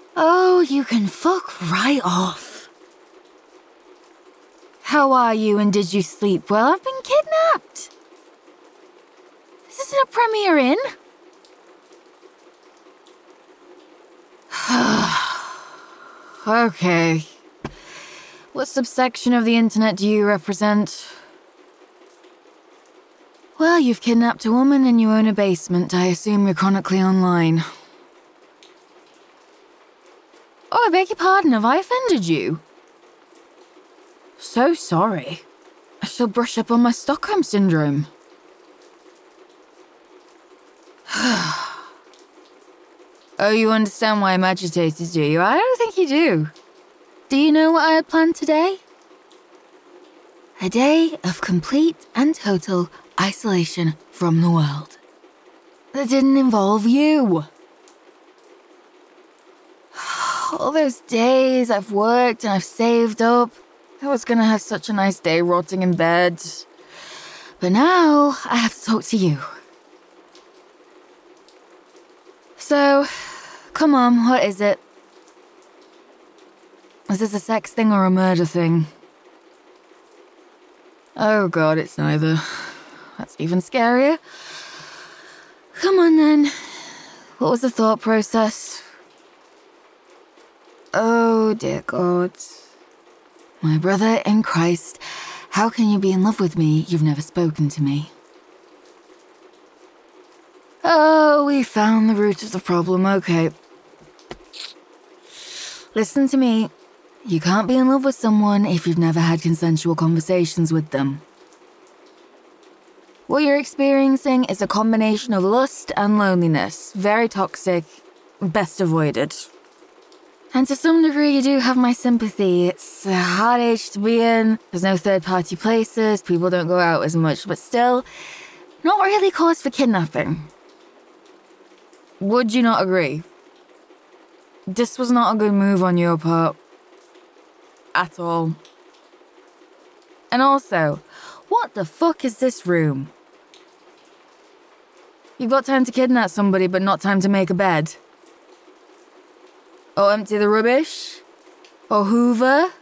Oh, you can fuck right off. How are you and did you sleep well? I've been kidnapped. This isn't a Premier Inn. Okay. What subsection of the internet do you represent? Well, you've kidnapped a woman and you own a basement. I assume you're chronically online. Oh, I beg your pardon, have I offended you? So sorry. I shall brush up on my Stockholm Syndrome. Oh, you understand why I'm agitated, do you? I don't think you do. Do you know what I had planned today? A day of complete and total isolation from the world. That didn't involve you. All those days I've worked and I've saved up. I was gonna have such a nice day rotting in bed. But now I have to talk to you. So, come on, what is it? Is this a sex thing or a murder thing? Oh god, it's neither. That's even scarier. Come on then. What was the thought process? Oh dear God. My brother in Christ, how can you be in love with me? You've never spoken to me. Oh, we found the root of the problem, okay. Listen to me. You can't be in love with someone if you've never had consensual conversations with them. What you're experiencing is a combination of lust and loneliness. Very toxic, best avoided. And to some degree, you do have my sympathy. It's a hard age to be in. There's no third-party places. People don't go out as much. But still, not really cause for kidnapping. Would you not agree? This was not a good move on your part. At all. And also, what the fuck is this room? You've got time to kidnap somebody, but not time to make a bed. Or empty the rubbish? Or hoover?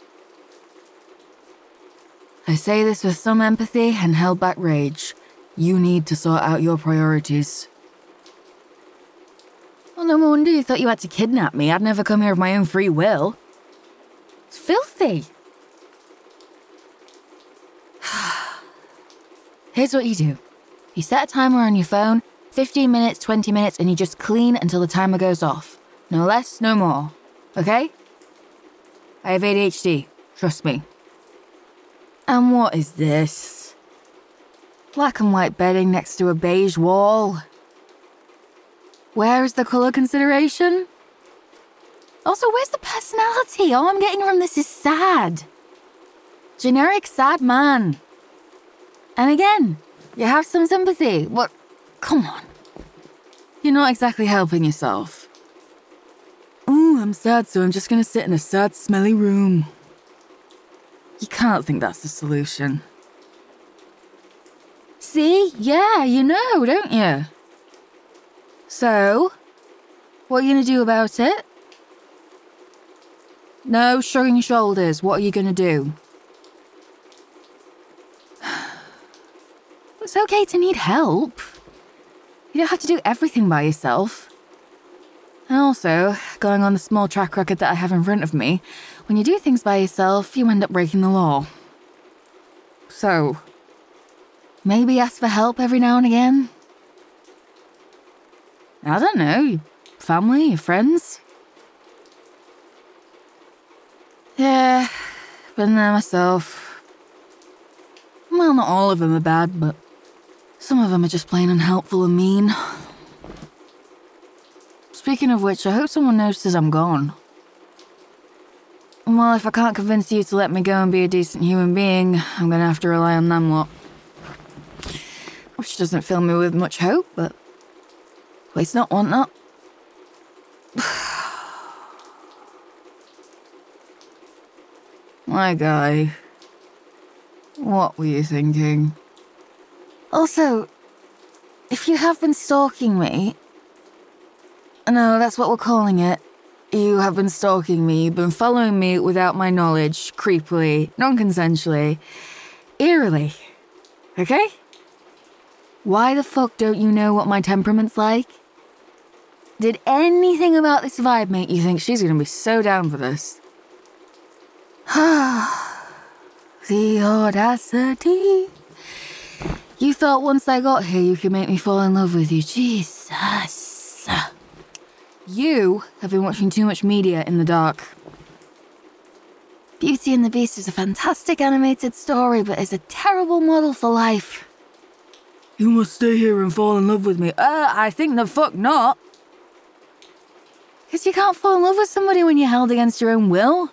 I say this with some empathy and held back rage. You need to sort out your priorities. Well, no wonder you thought you had to kidnap me. I'd never come here of my own free will. It's filthy. Here's what you do. You set a timer on your phone, 15 minutes, 20 minutes, and you just clean until the timer goes off. No less, no more. Okay? I have ADHD. Trust me. And what is this? Black and white bedding next to a beige wall. Where is the colour consideration? Also, where's the personality? All I'm getting from this is sad. Generic sad man. And again, you have some sympathy. What? Come on. You're not exactly helping yourself. Ooh, I'm sad, so I'm just gonna sit in a sad, smelly room. You can't think that's the solution. See? Yeah, you know, don't you? So, what are you gonna do about it? No shrugging your shoulders. What are you gonna do? It's okay to need help. You don't have to do everything by yourself. And also, going on the small track record that I have in front of me, when you do things by yourself, you end up breaking the law. So, maybe ask for help every now and again? I don't know, your family, your friends? Yeah, been there myself. Well, not all of them are bad, but some of them are just plain unhelpful and mean. Speaking of which, I hope someone notices I'm gone. Well, if I can't convince you to let me go and be a decent human being, I'm gonna have to rely on them lot. Which doesn't fill me with much hope, but waste not, want not. My guy. What were you thinking? Also, if you have been stalking me... No, that's what we're calling it. You have been stalking me, you've been following me without my knowledge, creepily, non-consensually, eerily. Okay? Why the fuck don't you know what my temperament's like? Did anything about this vibe make you think she's gonna be so down for this? The audacity. You thought once I got here you could make me fall in love with you. Jesus. You have been watching too much media in the dark. Beauty and the Beast is a fantastic animated story, but is a terrible model for life. You must stay here and fall in love with me. I think the fuck not. Because you can't fall in love with somebody when you're held against your own will.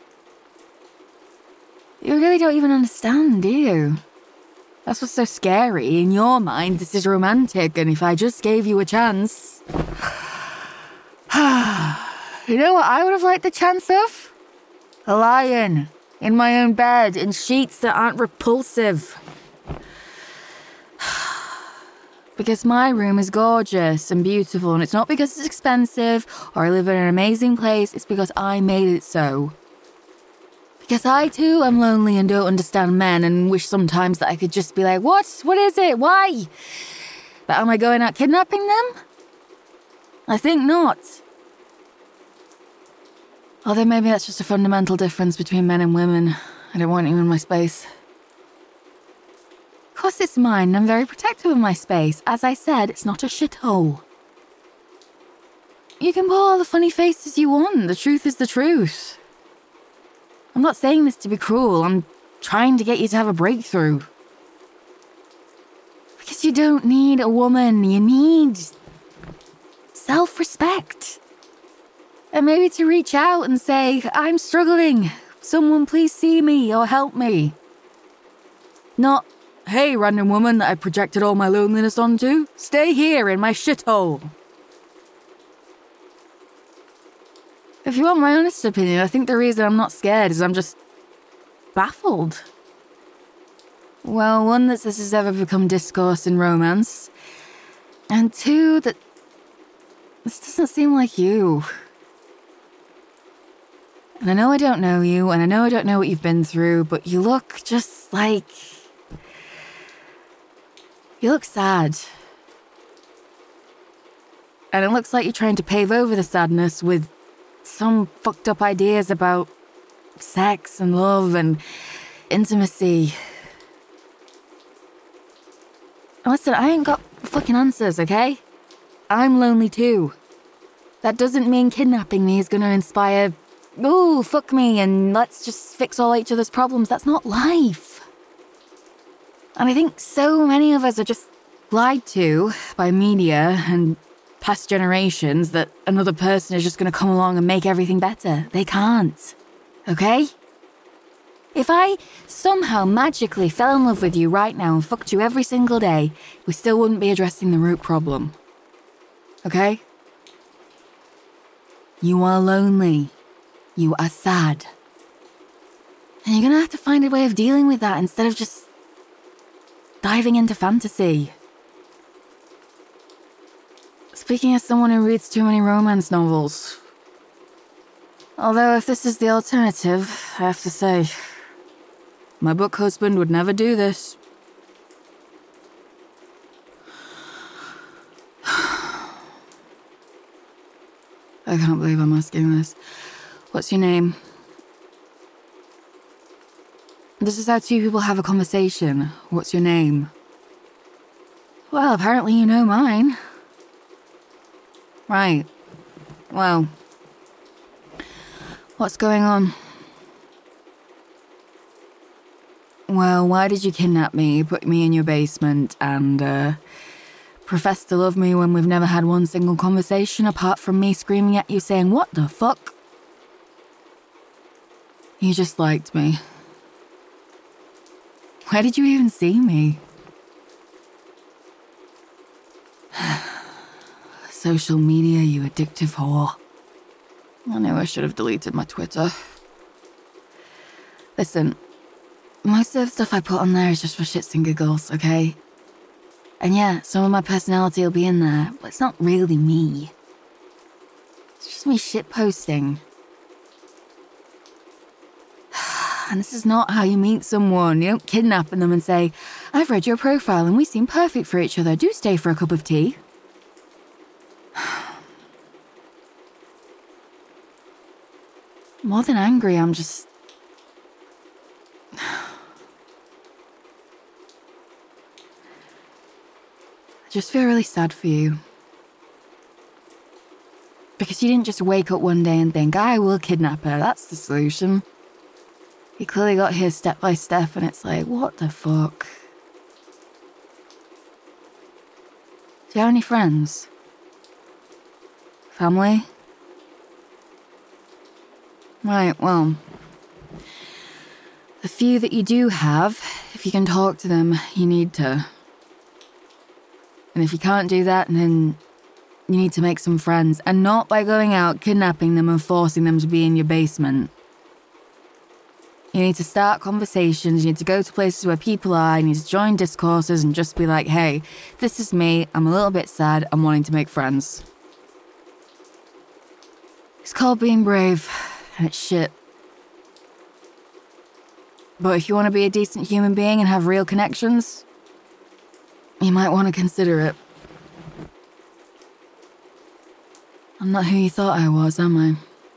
You really don't even understand, do you? That's what's so scary. In your mind, this is romantic, and if I just gave you a chance... You know what I would have liked the chance of? A lion. In my own bed, in sheets that aren't repulsive. Because my room is gorgeous and beautiful, and it's not because it's expensive or I live in an amazing place, it's because I made it so. Because I too am lonely and don't understand men and wish sometimes that I could just be like, what? What is it? Why? But am I going out kidnapping them? I think not. Although maybe that's just a fundamental difference between men and women. I don't want you in my space. Of course it's mine, and I'm very protective of my space. As I said, it's not a shithole. You can pull all the funny faces you want. The truth is the truth. I'm not saying this to be cruel. I'm trying to get you to have a breakthrough. Because you don't need a woman. You need self-respect. And maybe to reach out and say, I'm struggling. Someone please see me or help me. Not, hey, random woman that I projected all my loneliness onto, stay here in my shithole. If you want my honest opinion, I think the reason I'm not scared is I'm just baffled. Well, one, that this has ever become discourse in romance. And two, that this doesn't seem like you. And I know I don't know you, and I know I don't know what you've been through, but you look just like... You look sad. And it looks like you're trying to pave over the sadness with some fucked up ideas about sex and love and intimacy. And listen, I ain't got fucking answers, okay? I'm lonely too. That doesn't mean kidnapping me is gonna inspire, ooh, fuck me and let's just fix all each other's problems. That's not life. And I think so many of us are just lied to by media and past generations that another person is just going to come along and make everything better. They can't. Okay? If I somehow magically fell in love with you right now and fucked you every single day, we still wouldn't be addressing the root problem. Okay? You are lonely. You are sad. And you're going to have to find a way of dealing with that instead of just diving into fantasy. Speaking as someone who reads too many romance novels. Although if this is the alternative, I have to say, my book husband would never do this. I can't believe I'm asking this. What's your name? This is how two people have a conversation. What's your name? Well, apparently you know mine. Right. Well, what's going on? Well, why did you kidnap me, put me in your basement, and profess to love me when we've never had one single conversation apart from me screaming at you saying, what the fuck? You just liked me. Where did you even see me? Social media, you addictive whore. I knew I should have deleted my Twitter. Listen, most of the stuff I put on there is just for shits and giggles, okay? And yeah, some of my personality will be in there, but it's not really me. It's to me shitposting. And this is not how you meet someone. You don't kidnap them and say, I've read your profile and we seem perfect for each other. Do stay for a cup of tea. More than angry, I'm just... I just feel really sad for you. Because you didn't just wake up one day and think, I will kidnap her, that's the solution. You clearly got here step by step and it's like, what the fuck? Do you have any friends? Family? Right, well, the few that you do have, if you can talk to them, you need to. And if you can't do that, then you need to make some friends, and not by going out, kidnapping them and forcing them to be in your basement. You need to start conversations, you need to go to places where people are, you need to join discourses and just be like, hey, this is me, I'm a little bit sad, I'm wanting to make friends. It's called being brave. And it's shit. But if you want to be a decent human being and have real connections, you might want to consider it. I'm not who you thought I was, am I?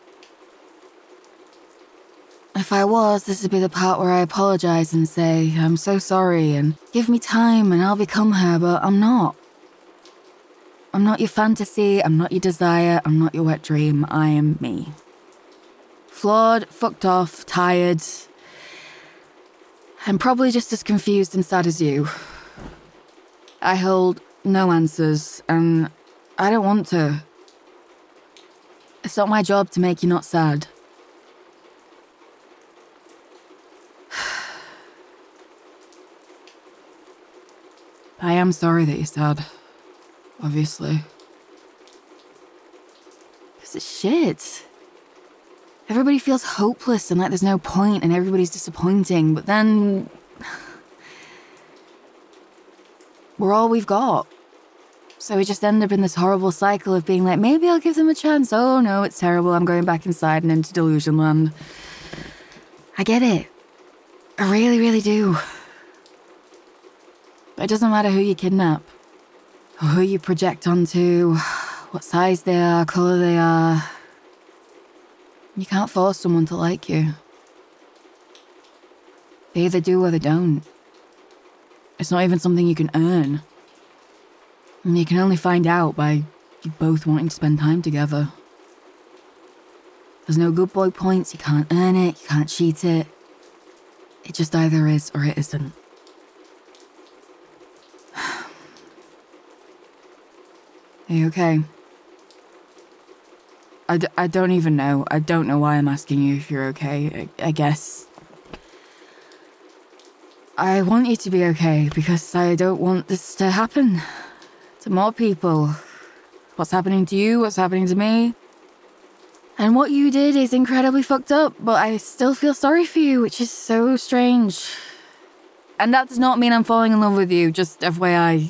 If I was, this would be the part where I apologize and say, I'm so sorry, and give me time and I'll become her, but I'm not. I'm not your fantasy, I'm not your desire, I'm not your wet dream, I am me. Flawed, fucked off, tired. I'm probably just as confused and sad as you. I hold no answers, and I don't want to. It's not my job to make you not sad. I am sorry that you're sad, obviously. Because it's shit. Everybody feels hopeless and like there's no point and everybody's disappointing, but then... we're all we've got. So we just end up in this horrible cycle of being like, maybe I'll give them a chance. Oh no, it's terrible, I'm going back inside and into delusion land. I get it. I really, really do. But it doesn't matter who you kidnap, or who you project onto, what size they are, colour they are. You can't force someone to like you. They either do or they don't. It's not even something you can earn. And you can only find out by you both wanting to spend time together. There's no good boy points, you can't earn it, you can't cheat it. It just either is or it isn't. Are you okay? I don't even know. I don't know why I'm asking you if you're okay. I guess. I want you to be okay because I don't want this to happen to more people. What's happening to you, what's happening to me. And what you did is incredibly fucked up, but I still feel sorry for you, which is so strange. And that does not mean I'm falling in love with you, just FYI.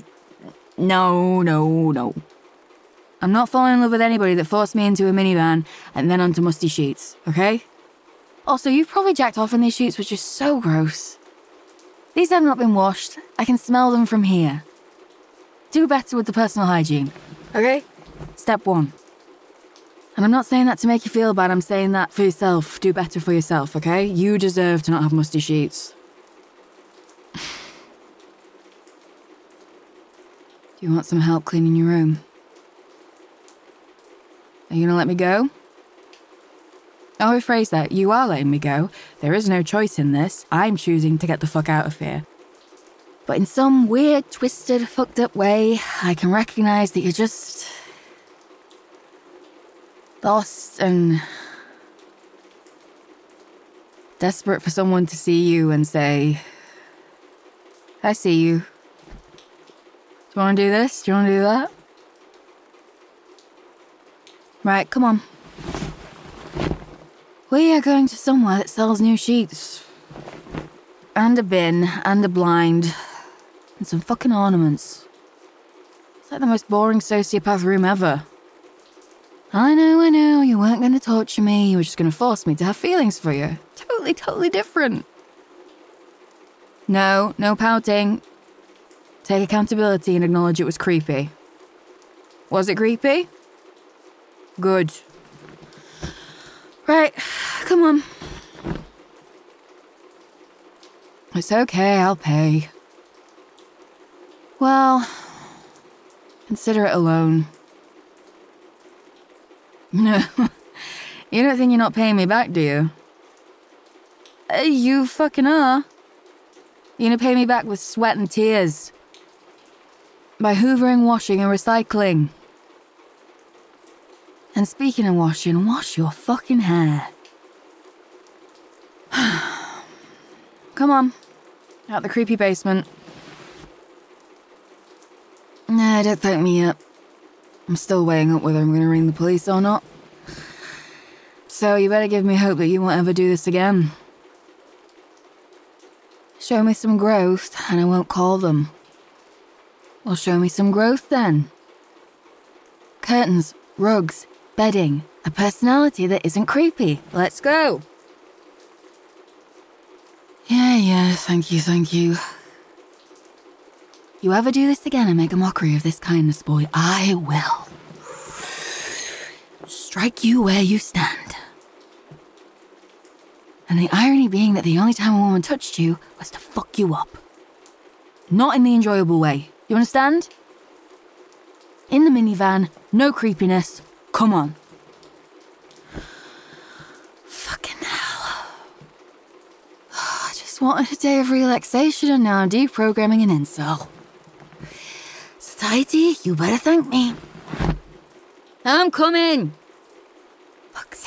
No. I'm not falling in love with anybody that forced me into a minivan and then onto musty sheets, okay? Also, you've probably jacked off in these sheets, which is so gross. These have not been washed. I can smell them from here. Do better with the personal hygiene, okay? Step 1. And I'm not saying that to make you feel bad, I'm saying that for yourself. Do better for yourself, okay? You deserve to not have musty sheets. Do you want some help cleaning your room? Are you gonna let me go? I'll rephrase that. You are letting me go. There is no choice in this. I'm choosing to get the fuck out of here. But in some weird, twisted, fucked up way, I can recognize that you're just... lost and... desperate for someone to see you and say... I see you. Do you want to do this? Do you want to do that? Right, come on. We are going to somewhere that sells new sheets. And a bin, and a blind, and some fucking ornaments. It's like the most boring sociopath room ever. I know, you weren't going to torture me, you were just going to force me to have feelings for you. Totally different. No pouting. Take accountability and acknowledge it was creepy. Was it creepy? Good. Right, come on. It's okay, I'll pay. Well, consider it a loan. No, you don't think you're not paying me back, do you? You fucking are. You're gonna pay me back with sweat and tears. By hoovering, washing, and recycling. And speaking of washing, wash your fucking hair. Come on, out the creepy basement. Nah, don't thank me yet. I'm still weighing up whether I'm gonna ring the police or not. So you better give me hope that you won't ever do this again. Show me some growth, and I won't call them. Well, show me some growth then. Curtains, rugs, bedding, a personality that isn't creepy. Let's go. Yeah, thank you. You ever do this again and make a mockery of this kindness, boy, I will strike you where you stand. And the irony being that the only time a woman touched you was to fuck you up. Not in the enjoyable way. You understand? In the minivan, no creepiness. Come on. Fucking hell. I just wanted a day of relaxation and now I'm deprogramming an incel. Society, you better thank me. I'm coming. Fuck's